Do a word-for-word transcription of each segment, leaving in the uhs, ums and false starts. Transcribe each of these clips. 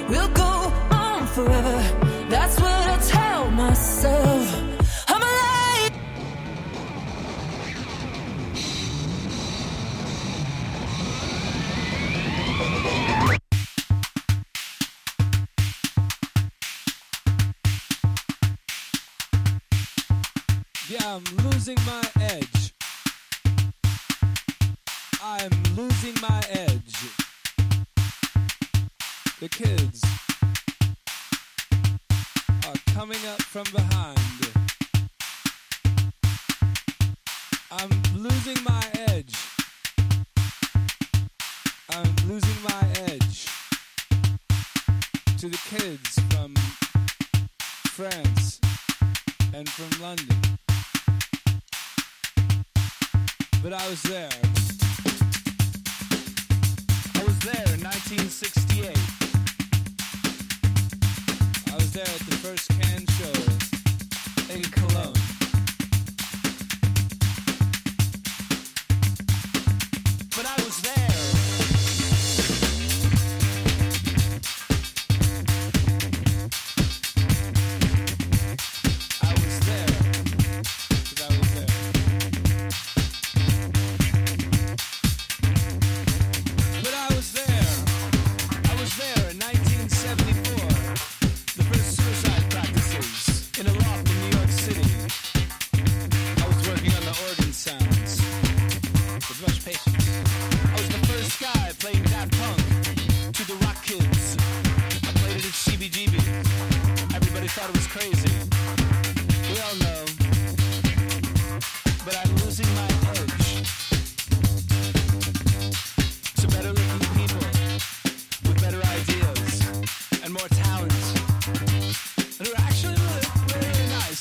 we'll go on forever. That's what I tell myself. I'm alive. Yeah, I'm losing my edge. I'm losing my edge. The kids are coming up from behind. I'm losing my edge. I'm losing my edge to the kids from France and from London. But I was there. I was there in nineteen sixty-eight. I was there at the first Cannes show in Cologne. But I was there. I was there. But I was there. But I was there. I was there in nineteen seventy-four. The first suicide practices in a loft in New York City. I was working on the organ sounds with much patience. I was the first guy playing Daft Punk to the Rock Kids. I played it at C B G B. Everybody thought it was crazy. We all know. But I'm losing my edge to better looking people with better ideas and more talent. And who are actually really, really, really nice.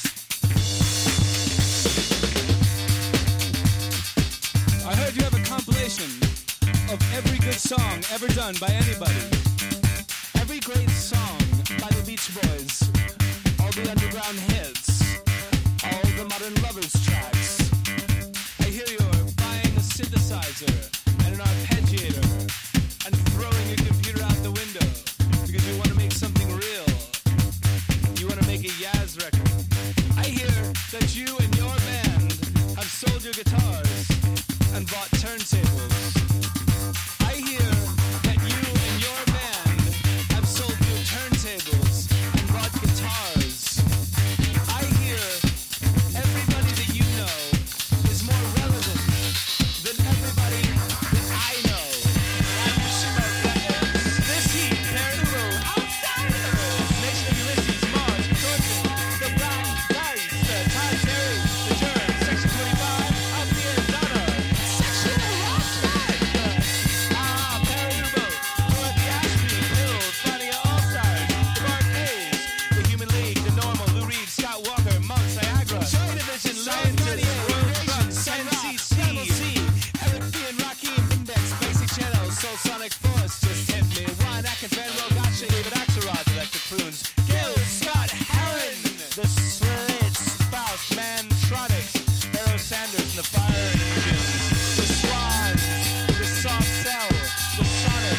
I heard you have a compilation of every good song ever done by anybody. Every great song by the Beach Boys. All the underground hits. All the modern lovers tracks. I hear you're buying a synthesizer and an arpeggiator and throwing your computer out the window because you want to make something real. You want to make a Yaz record. I hear that you and your band have sold your guitars and bought turntables. I hear that you and your band have sold your turntables and bought guitars. I hear everybody that you know is more relevant than everybody that I know. And you should know that this heat, Peru, outside of the Nation of Ulysses, Mars, Thornton, the Brown Dice, the Todd Terry, the Germ, Section twenty-five, up here, Donna, Section outside, ah, Peru, Dorothy Ashby, Bill, Fania All-Stars, the Barclays, the Human League, the Normal, Lou Reed, Scott Walker, Mount Niagara, Joy Division, Scientist, Royal Crunch, N C C, Eric B. and Rakim, Index, Basic Channel, Soul Sonic Force, Just Hit Me, Ryan Atkins, Van Rowe, Gotcha, David Axelrod, Electric Prunes, Gil, Scott, Heron, The Slits, Faust, Mantronics, Barrow Sanders, and the Fire Engines, The Swans, The Soft Cell, The Sonic,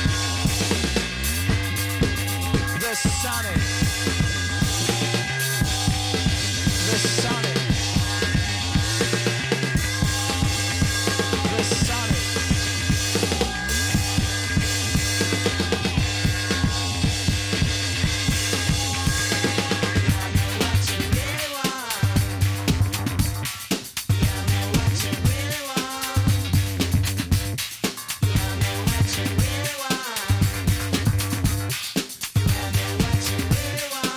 The Sonic, The Sonic, The Sonic. What you really want.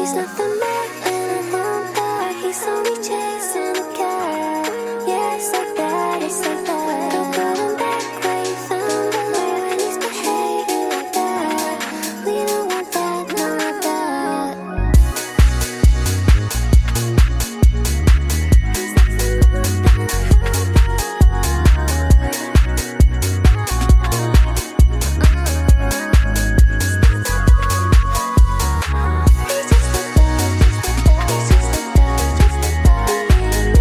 He's just like that.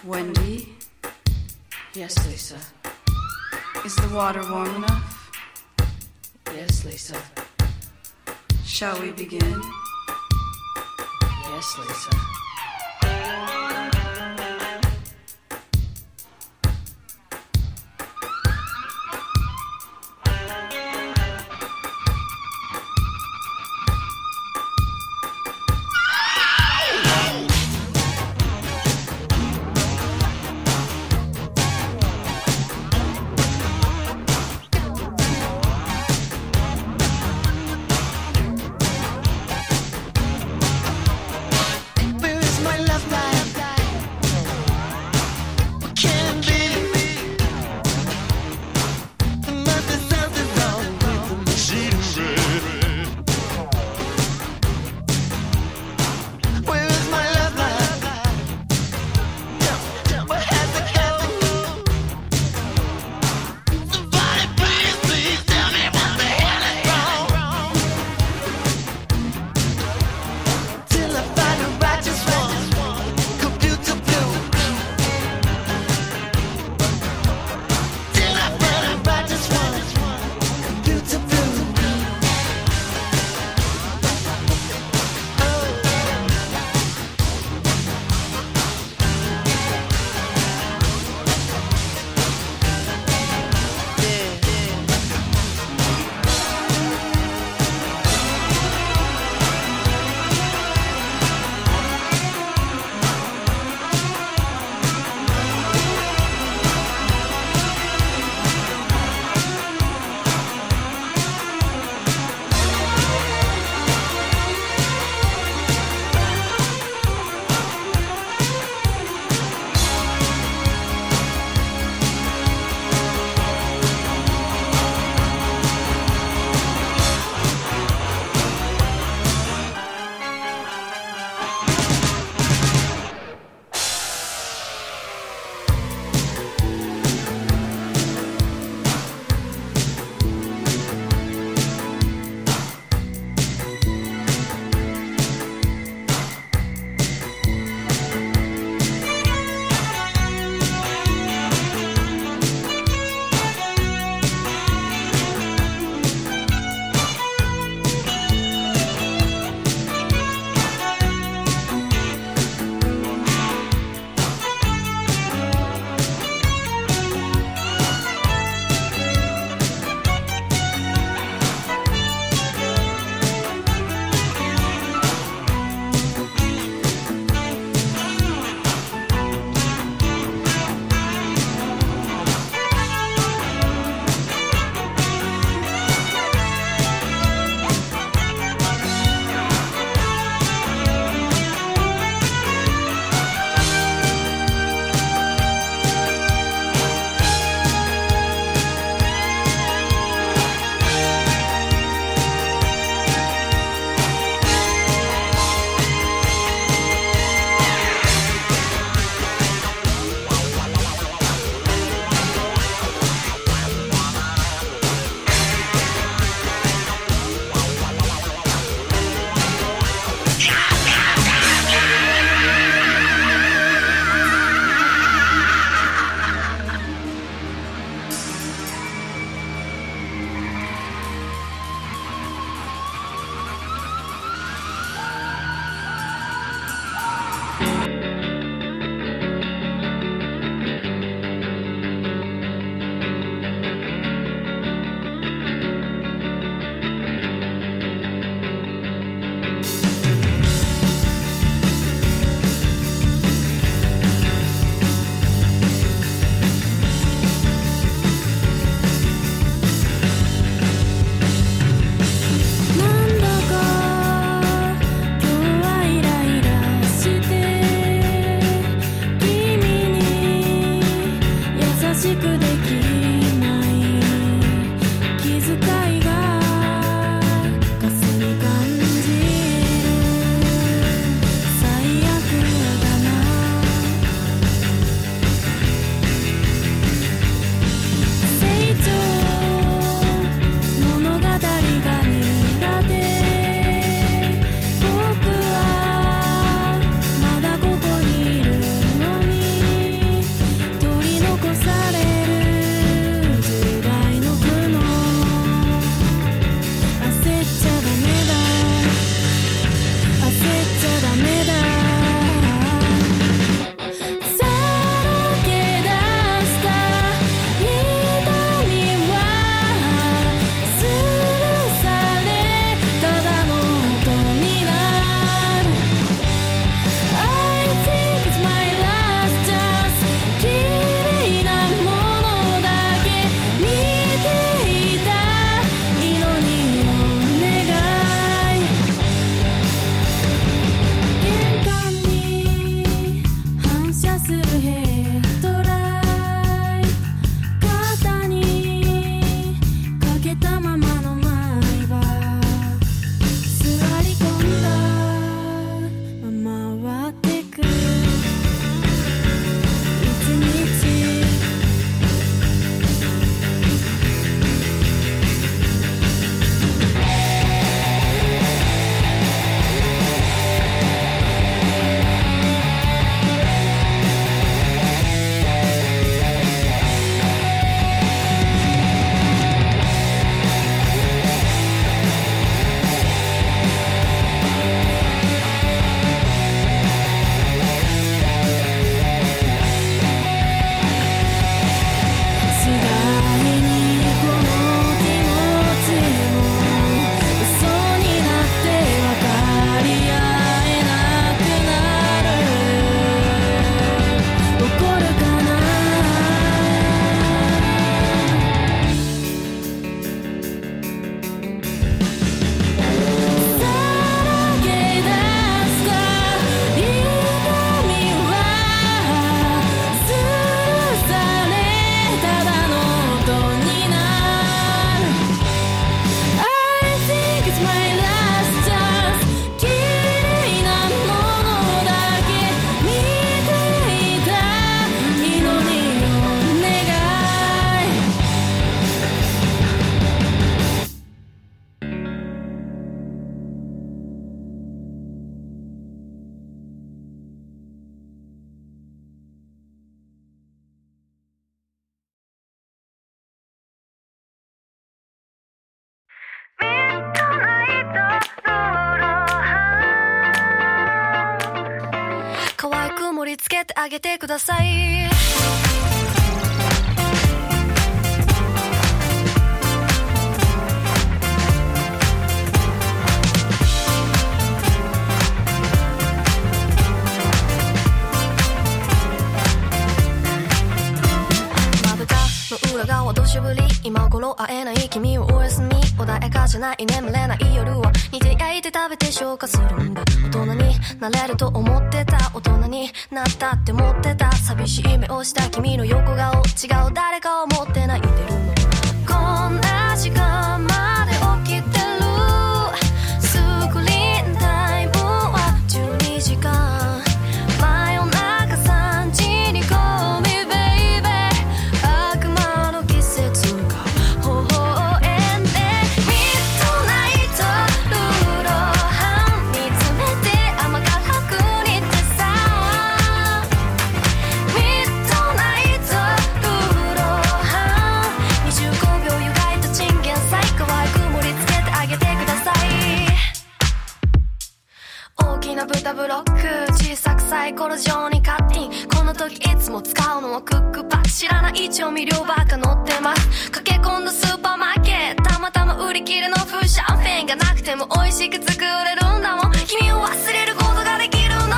Wendy? Yes, Lisa. Is the water warm enough? Yes, Lisa. Shall we begin? Yes, Lisa. Well, りつけてあげてください。裏側どしぶり今頃会えない君をおやすみ穏やかじゃない眠れない夜は煮て焼いて食べて消化するんだ大人になれると思ってた大人になったって思ってた寂しい目をした君の横顔違う誰かを持って泣いてるのこんな時間まで起きてるスクリーンタイムはじゅうにじかん真夜中さんじに Call me baby悪魔の季節が微笑んでミッドナイトルーローハン見つめて甘辛く煮てさミッドナイトルーローハンにじゅうごびょう湯がいたチンゲン菜可愛く盛り付けてあげてください。大きな豚ブロック小さくサイコロ状にカッティンこの時いつも使うのはクックパック知らない調味料ばっか載ってます駆け込んだスーパーマーケットたまたま売り切れの風シャンペーンがなくても美味しく作れるんだもん君を忘れることができるの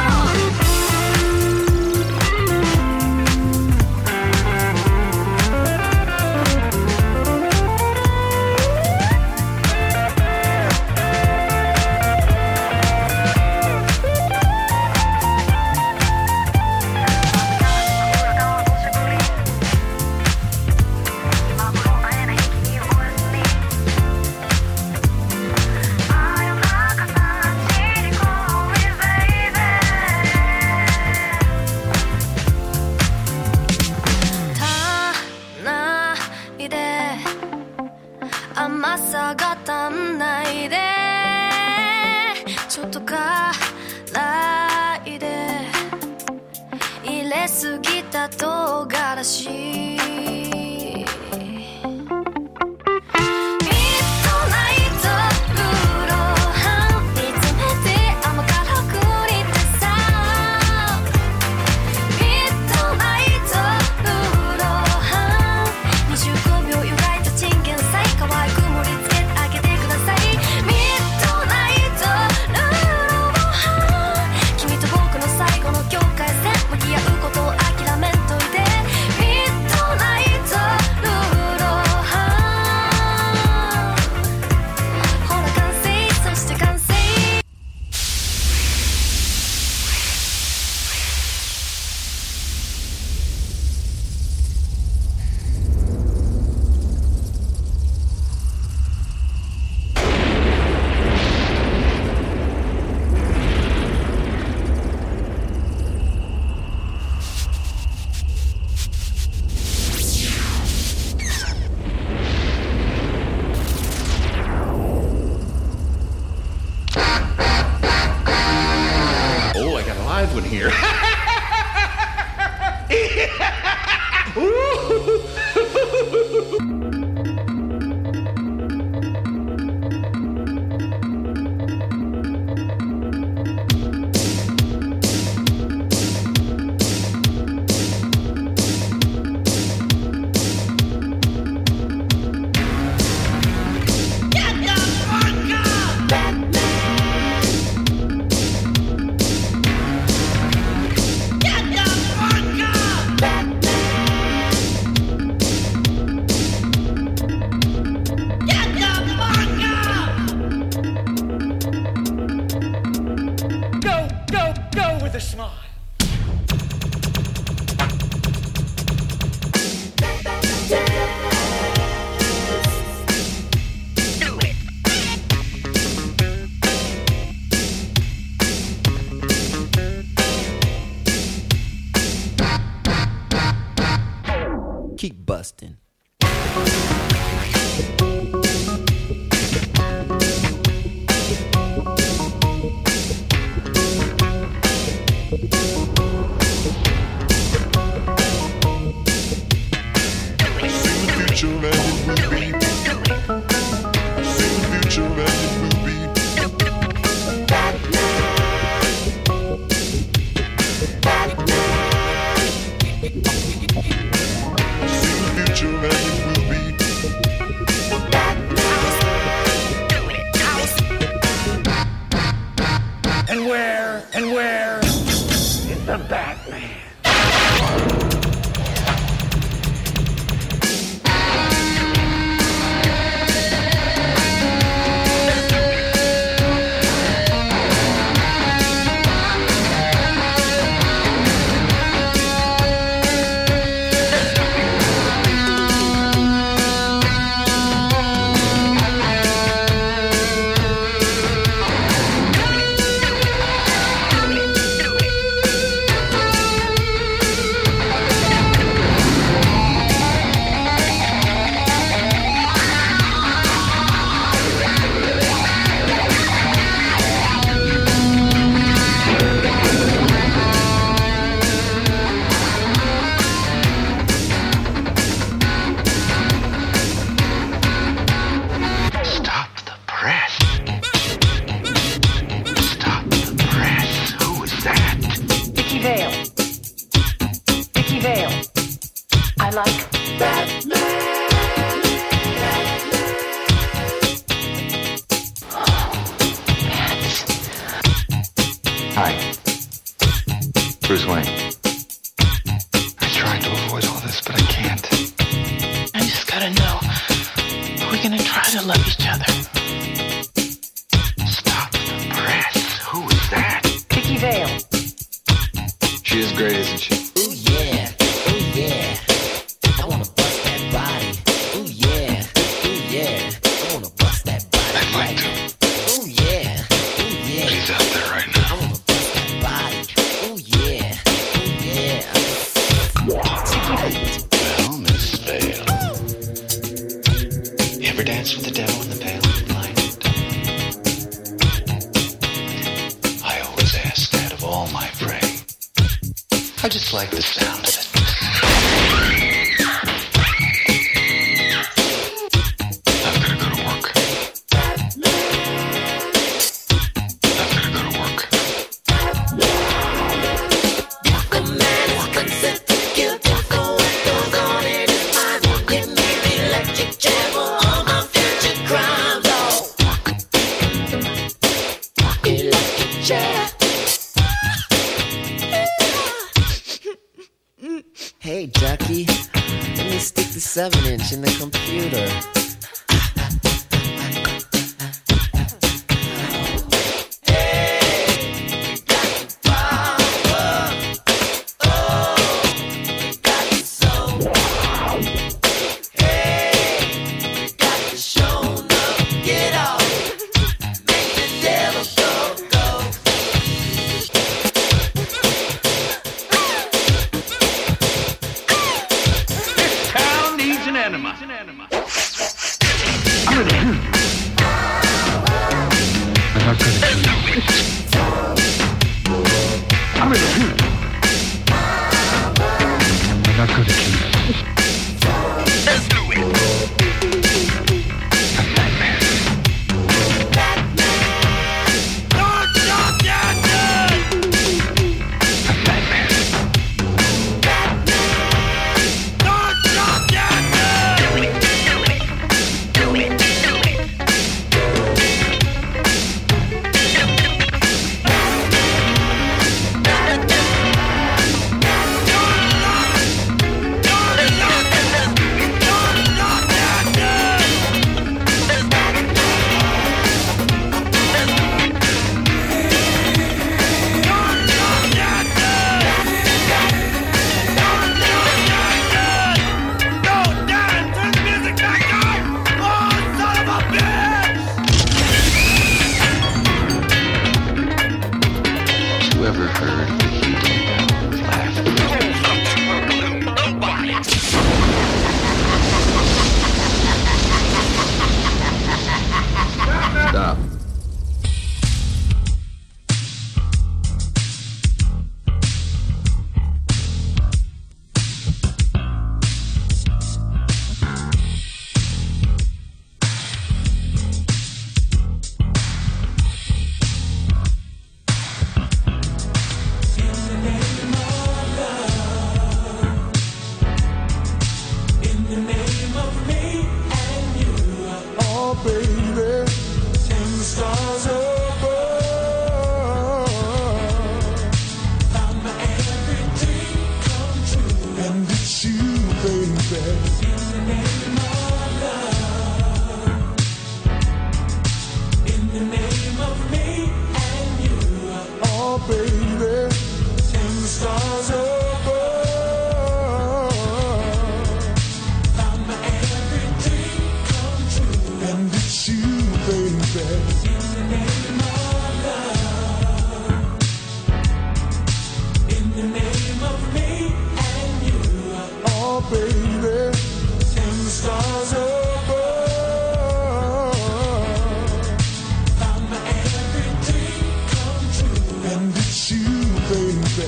甘さが足んないでちょっと辛いで入れすぎた唐辛子 Keep busting. Batman. everywhere. It's the Batman. Hey, Ducky, let me stick the seven inch in the computer. Yesterday the name of me and you. Oh, baby, ten stars above. Found my every dream come true. And it's you, baby.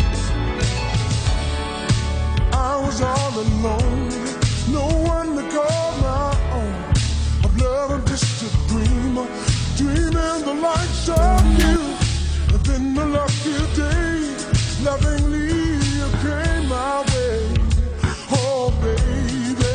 I was all alone, no one to call my own. Of love and just a dream, dreaming the likes of you. And then the lucky day, lovingly you came my way. Oh, baby.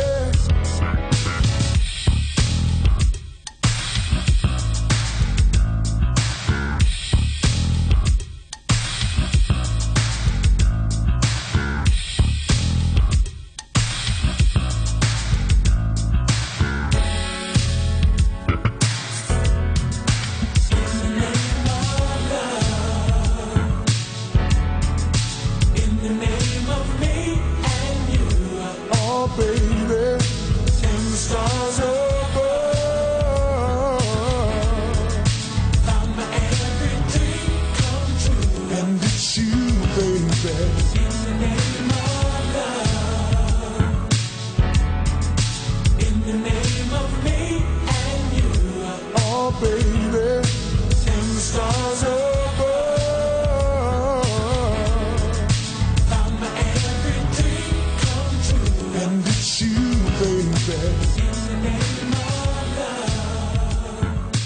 Baby, ten stars above. Found my every dream come true. And it's you, baby. In the name of love. In the name of me and you. Oh, baby, ten stars above. Found my every dream come true. And it's you, baby. In the name of love.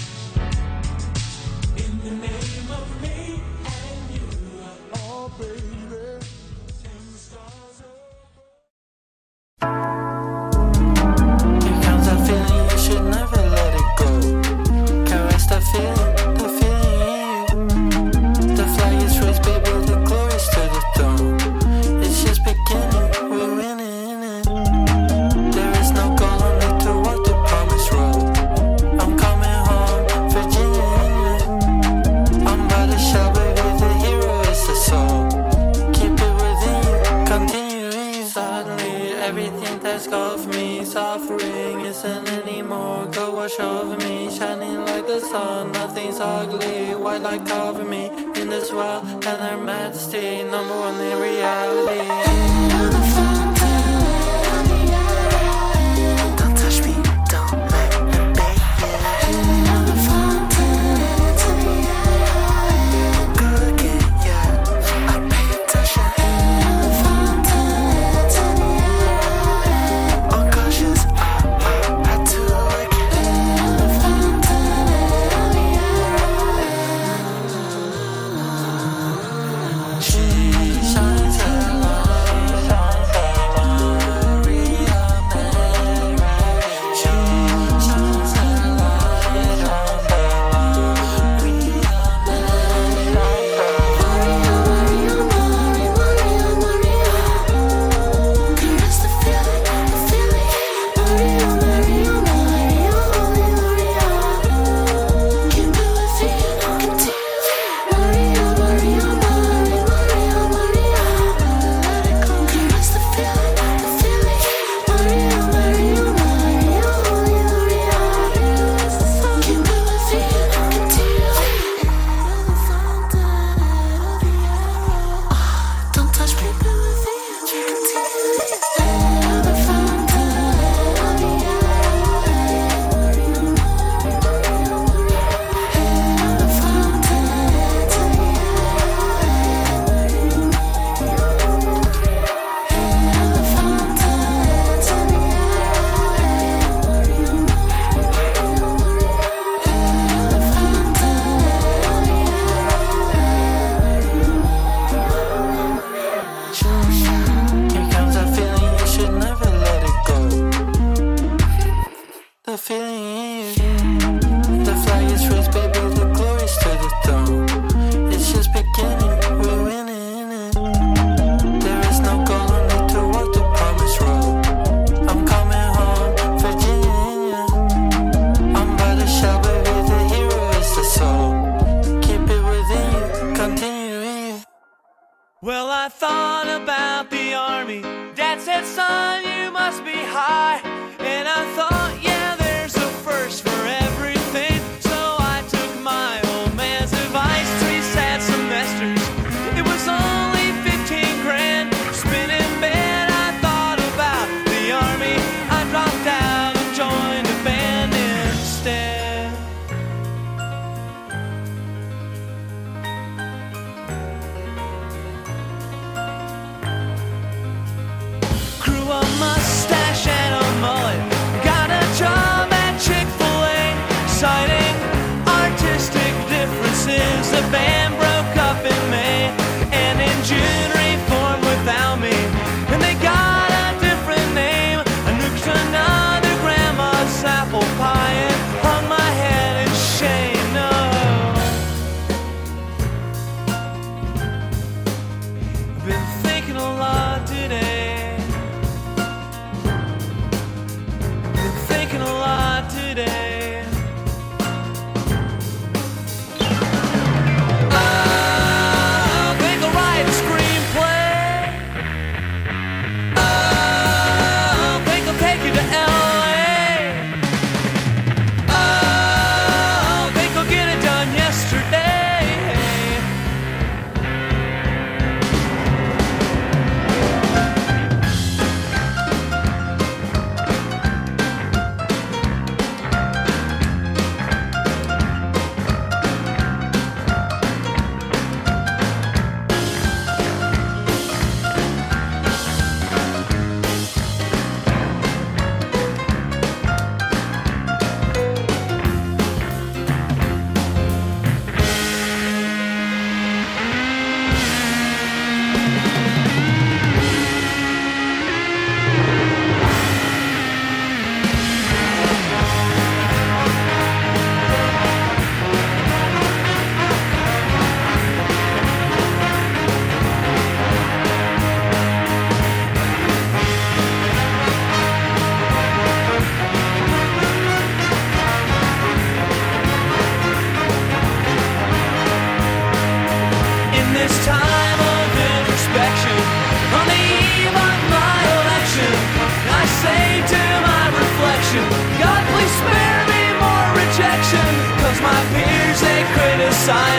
In the name of me and you. Oh, baby, ten stars above. Here comes that feeling, you should never let it go. Caress that feeling, the feeling. The flag is raised, baby, the glory's to the throne. It's just beginning, we're winning it. There is no goal, only to walk the promised road. I'm coming home, Virginia. I'm by the shell, baby, the hero is the soul. Keep it within you, continuing. Suddenly, everything that's got me suffering isn't anymore. Go wash over me, shining like the sun. Nothing's ugly, white light cover me in this world and our majesty, number one in reality. Don't touch me, don't let me bait you. Good again, yeah, I pay attention. All cautious, I, I had to like it. She shines a light, shines a Maria Mary. She shines a light, shines a Maria Caress the feeling, the feeling. Maria, Maria, Maria, only Maria. Keep it with you, continue. Maria, Maria, Maria, Maria, Maria. Let it go. Caress the feeling, the feeling. Maria, Maria, Maria, only Maria. Keep it with you, continue. Don't touch me, keep it with you, Here comes that feeling, you should never let it go. The feeling, the flag is raised, baby, the glory's to the throne. It's just beginning, we're winning it. There is no goal, only to walk the promised road. I'm coming home, Virginia. I'm by the shell, baby, the hero is the soul. Keep it within you, continuing. Well, I thought about the army. Dad said, son, you must be high. And I thought, yeah, there's a first for everything. So I took my old man's advice, three sad semesters. It was only fifty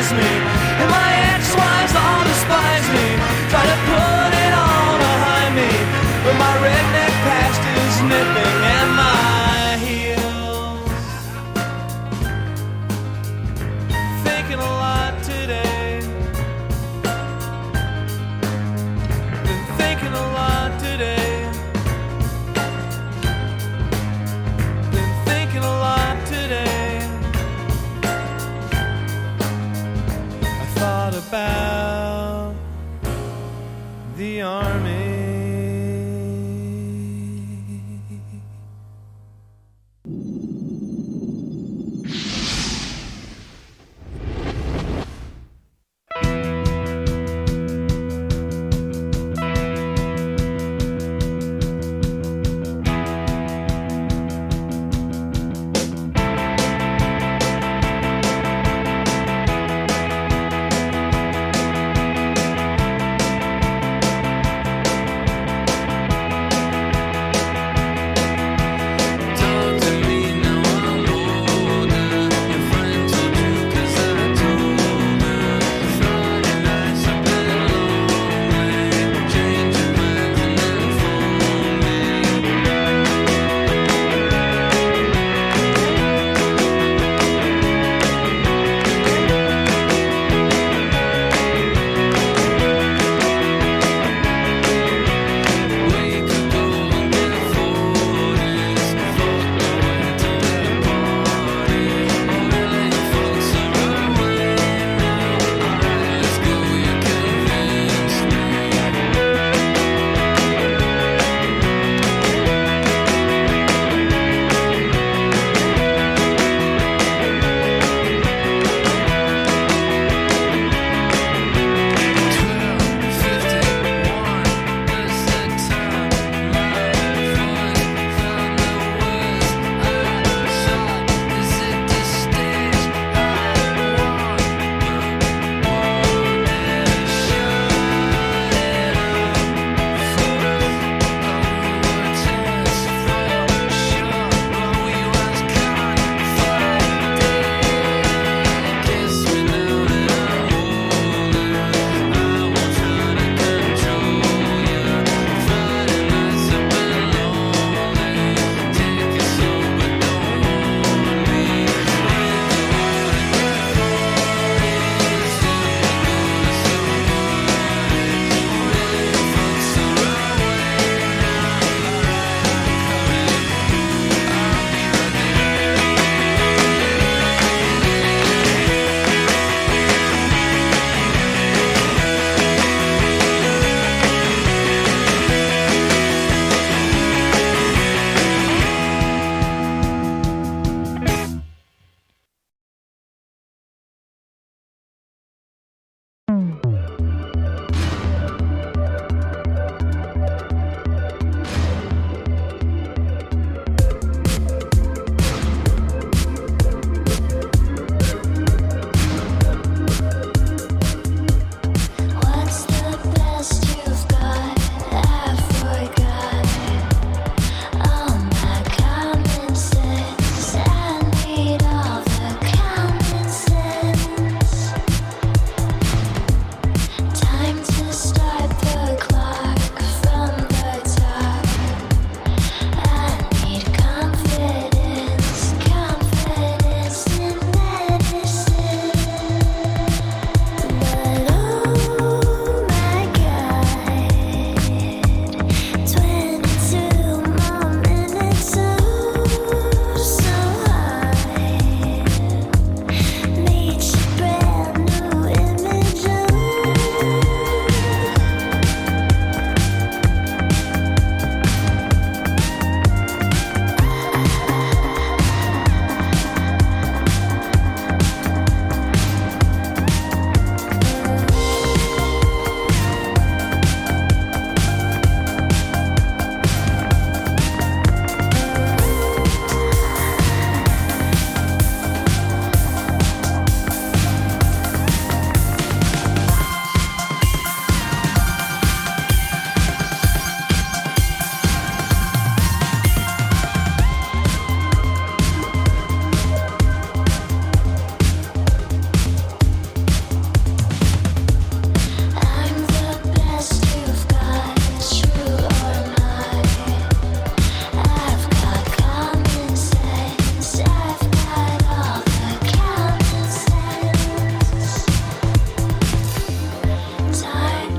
surprise me. And my ex-wives all despise me. Try to put it all behind me, but my redneck past is nipping at my heels. Thinking a lot today. Been thinking a lot today. Been thinking a lot today. I thought about the army.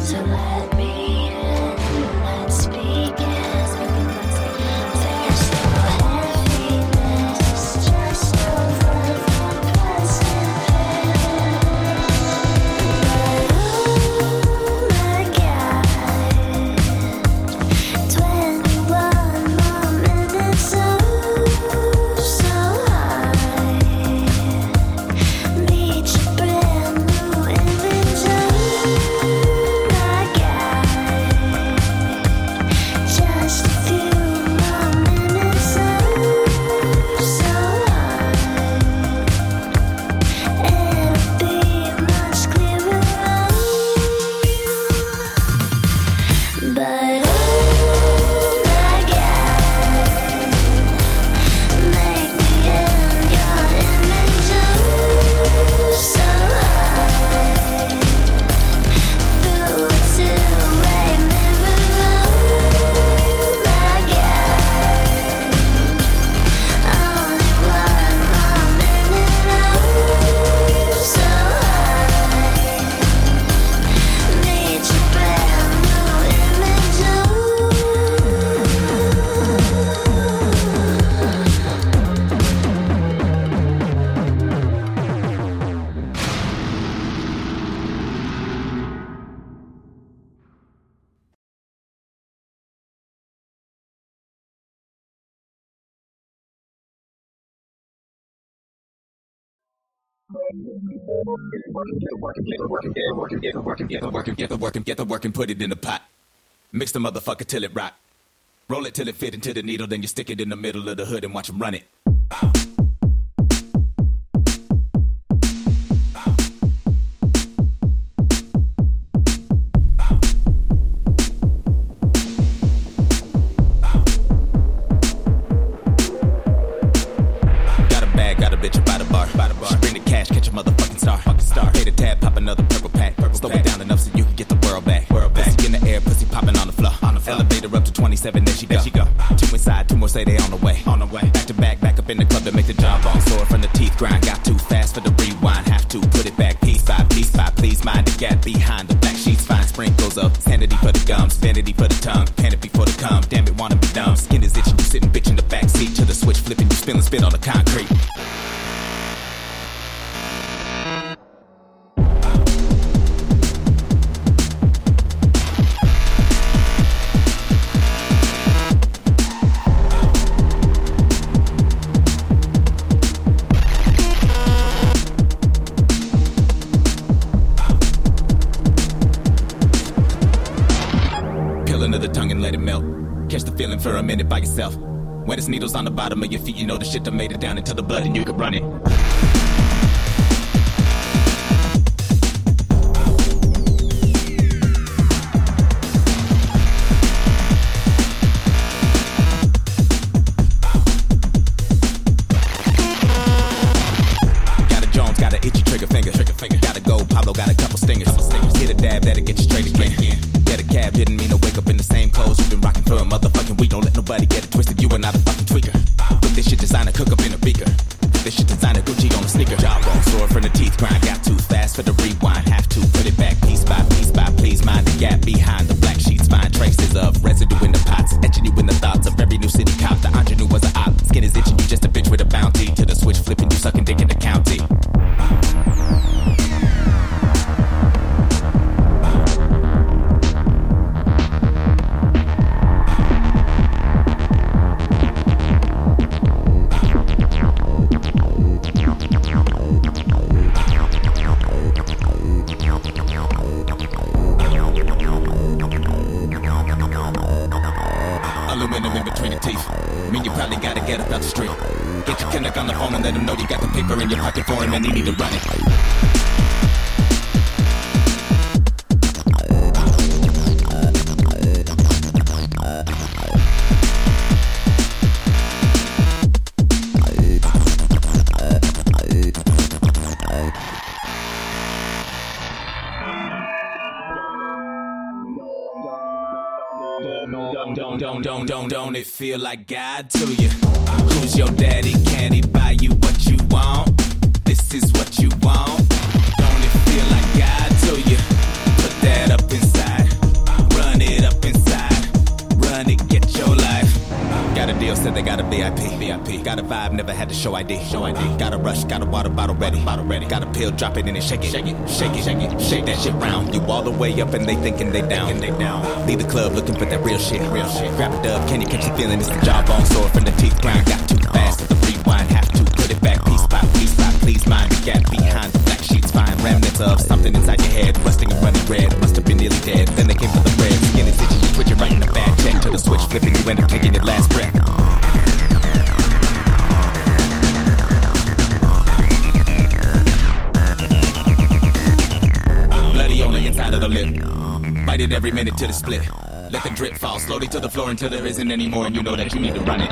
Get the work and get the work and put it in the pot. Mix the motherfucker till it rock. Roll it till it fit into the needle, then you stick it in the middle of the hood and watch them run it. Got a bag, got a bitch by the bar. By the bar. She bring the cash, catch a motherfucking star. Fucking star. Pay the tab, pop another purple pack. Purple Slow pack. It down enough so you can get the world back. World back. Pussy in the air, pussy popping on the floor. On the floor. Elevator up to twenty-seven, there she go. There she go. Two inside, two more say they on the way. On the way. Back to back, back up in the club to make the job on. Sore from the teeth grind. Got too fast for the rewind. Have to put it back piece by piece by please. Mind the gap behind the black sheets. Fine sprinkles of sanity for the gums, vanity for the tongue, canopy for the cum. Damn it, wanna be dumb. Skin is itching, you sitting bitch in the back seat to the switch flipping, you spilling spit on the concrete. Catch the feeling for a minute by yourself. When there's needles on the bottom of your feet, you know the shit that made it down into the blood and you could run it. Got a Jones, got an itchy trigger finger. Trigger finger. Got a gold, Pablo got a couple stingers. Couple stingers. Hit a dab, that'll get you straight again. again. Get a cab, didn't mean to wake up in the same clothes. You've been rocking for a motherfucking week. Don't let nobody get it twisted. You are not a fucking tweaker. Put this shit designer, cook up in a beaker. Put this shit designer, Gucci on a sneaker. Jawbone, sore from the teeth grind. Got too fast for the rewind. Have to put it back piece by piece by please. Mind the gap behind the black sheets. Find traces of residue in the pots. Etching you in the thoughts of every new city cop. The ingenue was an op. Skin is itching, you just a bitch with a bounty. To the switch flipping, you sucking dick in the county. Aluminum in between the teeth. I mean, you probably gotta get up out the street. Get your connect on the phone and let him know you got the paper in your pocket for him and he need to run it. Don't, don't, don't, don't, don't it feel like God to you? Who's your daddy? Can he buy you what you want? This is what you want. Don't it feel like God to you? Put that up inside. said they got a V I P. V I P. Got a vibe, never had to show I D. Show I D. Got a rush, got a water bottle ready. Bottle ready. Got a pill, drop it in and shake it. Shake it, shake it, shake it. Shake that shit round. You all the way up and they thinking they down. And they down. Leave the club looking for that real shit. Real shit. Grab a dub, can you catch the feeling? It's the jawbone sore from the teeth grind. Got too fast with the rewind. Have to put it back piece by piece by please mind. The gap behind the black sheets. Find remnants of something inside your head. Rusting and running red. Must have been nearly dead. Then they came for the bread. Skin is itching. You put you right in the bad check to the switch. Flipping you end up taking your last breath. Bloody on the inside of the lip. Bite it every minute till the split. Let the drip fall slowly to the floor until there isn't any more and you know that you need to run it.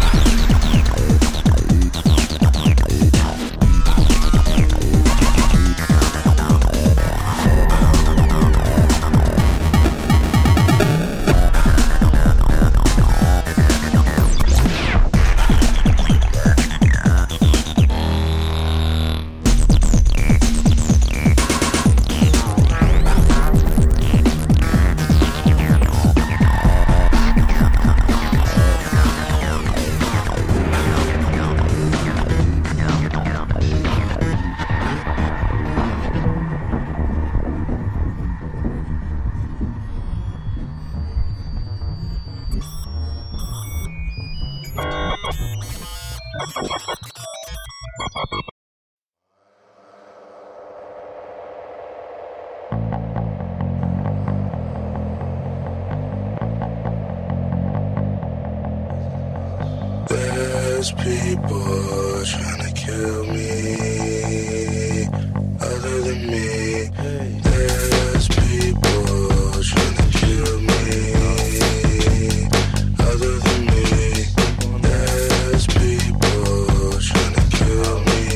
There's people trying to kill me, other than me. There's people trying to kill me, other than me. There's people trying to kill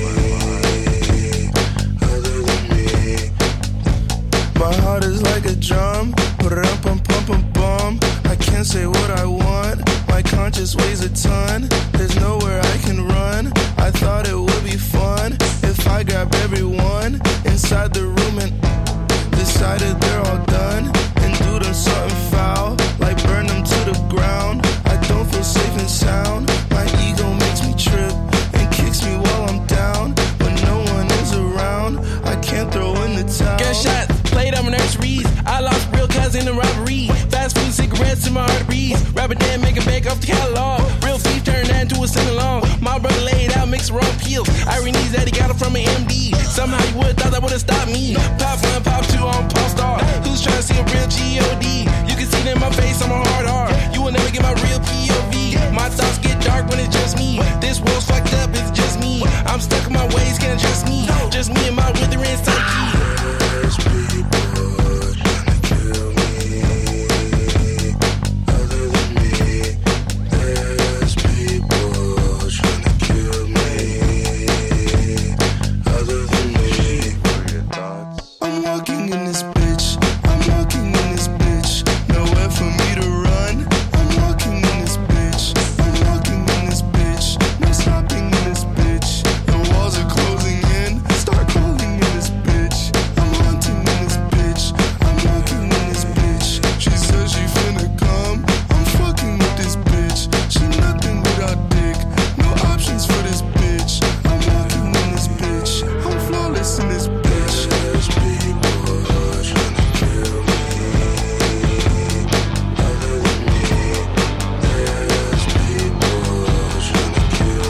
me, other than me. My heart is like a drum, rum pum pum pum bum. I can't say what I want. My conscience weighs a ton. There's nowhere I can run. I thought it would be fun if I grab everyone inside the room and decided they're all done and do them something foul, like burn them to the ground. I don't feel safe and sound. My ego makes me trip and kicks me while I'm down. When no one is around, I can't throw in the towel. Gunshots, played on my nurseries. I lost real cousin in robbery. Fast food cigarettes in my arteries. Rapper Dan making bank off the catalog. Real thief turned that into a sing-along. My brother laid out, mixed wrong pills. Ironies that he got it from an M D. Somehow you would've thought that would've stopped me. Pop one, pop two on Pop Star. Who's trying to see a real G O D? You can see it in my face, I'm a hard R. You will never get my real P O V. My thoughts get dark when it's just me. This world's fucked up, it's just me. I'm stuck in my ways, can't trust me. Just me and my withering psyche. There's people trying to kill me, other than me. There's people trying to kill me, other than me. I'm walking in this bitch. I'm walking in this bitch. Nowhere for me to run. I'm walking in this bitch. I'm walking in this bitch. No stopping in this bitch. The walls are closing in. Start calling in this bitch. I'm haunting in this bitch. I'm walking in this bitch. She says she finna come. I'm fucking with this bitch. She nothing without dick. No options for this bitch. I'm walking in this bitch. I'm flawless in this bitch. There's people trying to kill me, other than me. There's people trying to kill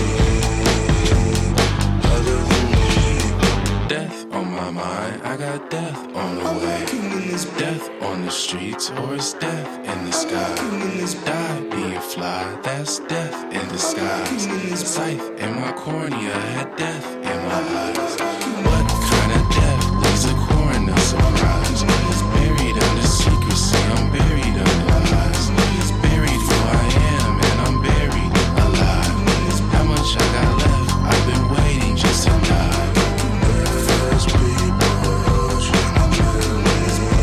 me, other than me. Death on my mind, I got death on the way. Death on the streets, or it's death in the sky. Die being fly, that's death in disguise. Scythe in my cornea, had death in my eyes. What kind of death leaves a coroner surprised? Buried under secrecy, I'm buried under lies. Buried who I am, and I'm buried alive. How much I got left? I've been waiting just to die. There's people trying to kill me,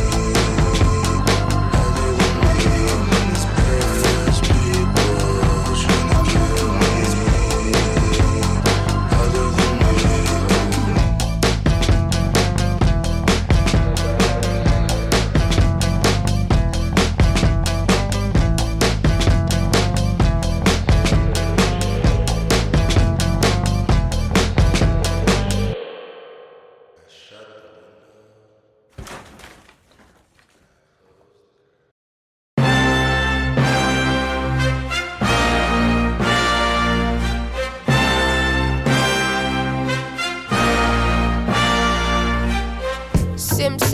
other than me. There's people trying to kill me, other than me.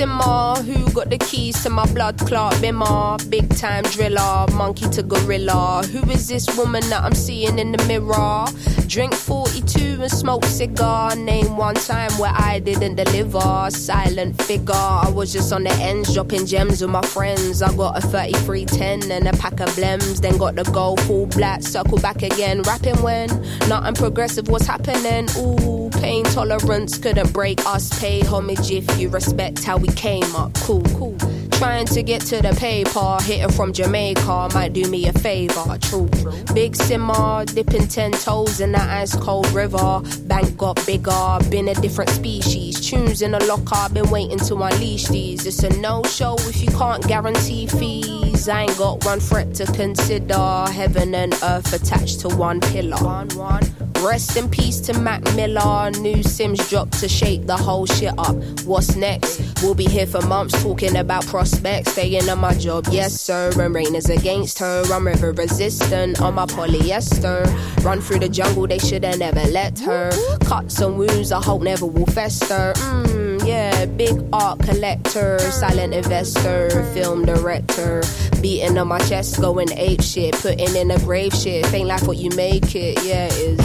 simmer. Who got the keys to my blood clot bimmer? Big time driller, monkey to gorilla. Who is this woman that I'm seeing in the mirror? Drink forty-two and smoke cigar. Name one time where I didn't deliver. Silent figure, I was just on the ends dropping gems with my friends. I got a thirty-three ten and a pack of blems. Then got the gold full black, circle back again. Rapping when nothing progressive was happening. Ooh, pain tolerance couldn't break us. Pay homage if you respect how we came up. Cool, cool. Trying to get to the paper, hitting from Jamaica might do me a favor. True, big simmer, dipping ten toes in that ice cold river. Bank got bigger, been a different species. Tunes in a locker, been waiting to unleash these. It's a no-show if you can't guarantee fees. I ain't got one threat to consider. Heaven and earth attached to one pillar. One, one. Rest in peace to Mac Miller. New Sims dropped to shake the whole shit up. What's next? We'll be here for months talking about prospects. Staying on my job, yes sir. And rain is against her. I'm river resistant on my polyester. Run through the jungle, they shoulda never let her. Cuts and wounds I hope never will fester. Mmm, yeah, big art collector. Silent investor, film director. Beating on my chest, going ape shit. Putting in a grave shit. Ain't like what you make it, yeah it is.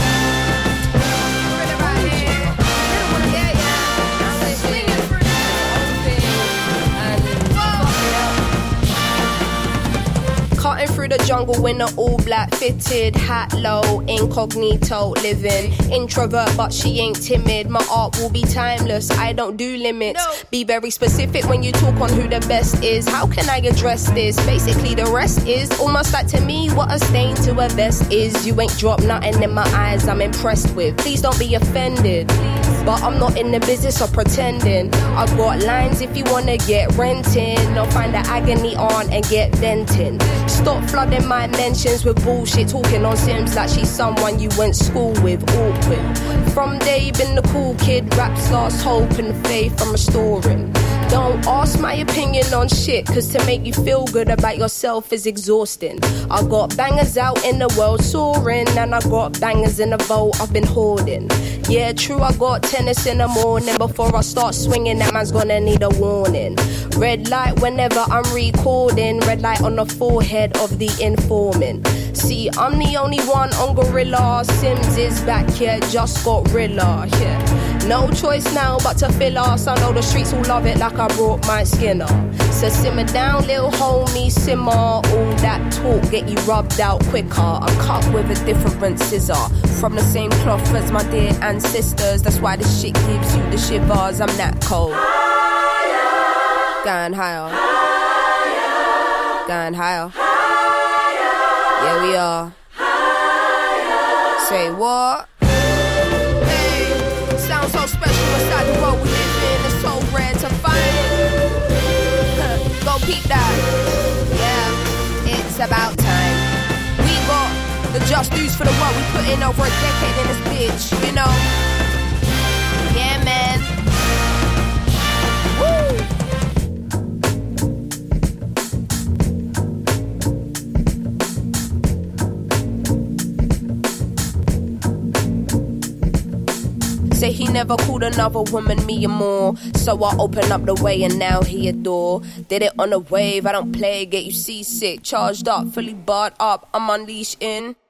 Cutting through the jungle in an all black fitted hat low, incognito living. Introvert but she ain't timid. My art will be timeless, I don't do limits. No. Be very specific when you talk on who the best is. How can I address this? Basically the rest is almost like to me what a stain to a vest is. You ain't dropped nothing in my eyes I'm impressed with. Please don't be offended, but I'm not in the business of pretending. I got lines if you wanna get renting. Or find the agony on and get venting. Stop flooding my mentions with bullshit. Talking on Sims like she's someone you went school with. Awkward. From day been the cool kid. Raps lost hope and faith I'm restoring. Don't ask my opinion on shit, cause to make you feel good about yourself is exhausting. I got bangers out in the world soaring, and I got bangers in the vault I've been hoarding. Yeah, true, I got tennis in the morning. Before I start swinging, that man's gonna need a warning. Red light whenever I'm recording. Red light on the forehead of the informant. See, I'm the only one on Gorilla. Sims is back here, just got Rilla, yeah. No choice now but to fill us. I know the streets will love it like I brought my Skinner. So simmer down, little homie, simmer. All that talk get you rubbed out quicker. I cut with a different scissor. From the same cloth as my dear ancestors. That's why this shit gives you the shivers. I'm that cold. Higher. Going higher. Higher. Going higher. Higher. Yeah, we are. Higher. Say what? Sounds so special inside the world we live in. It's so rare to find. Go peep that. Yeah, it's about time. We got the just dues for the work we put in over a decade in this bitch, you know. Yeah, man. Woo! Say he never called another woman me and more. So I open up the way and now he adore. Did it on a wave, I don't play, get you seasick. Charged up, fully barred up, I'm unleashed in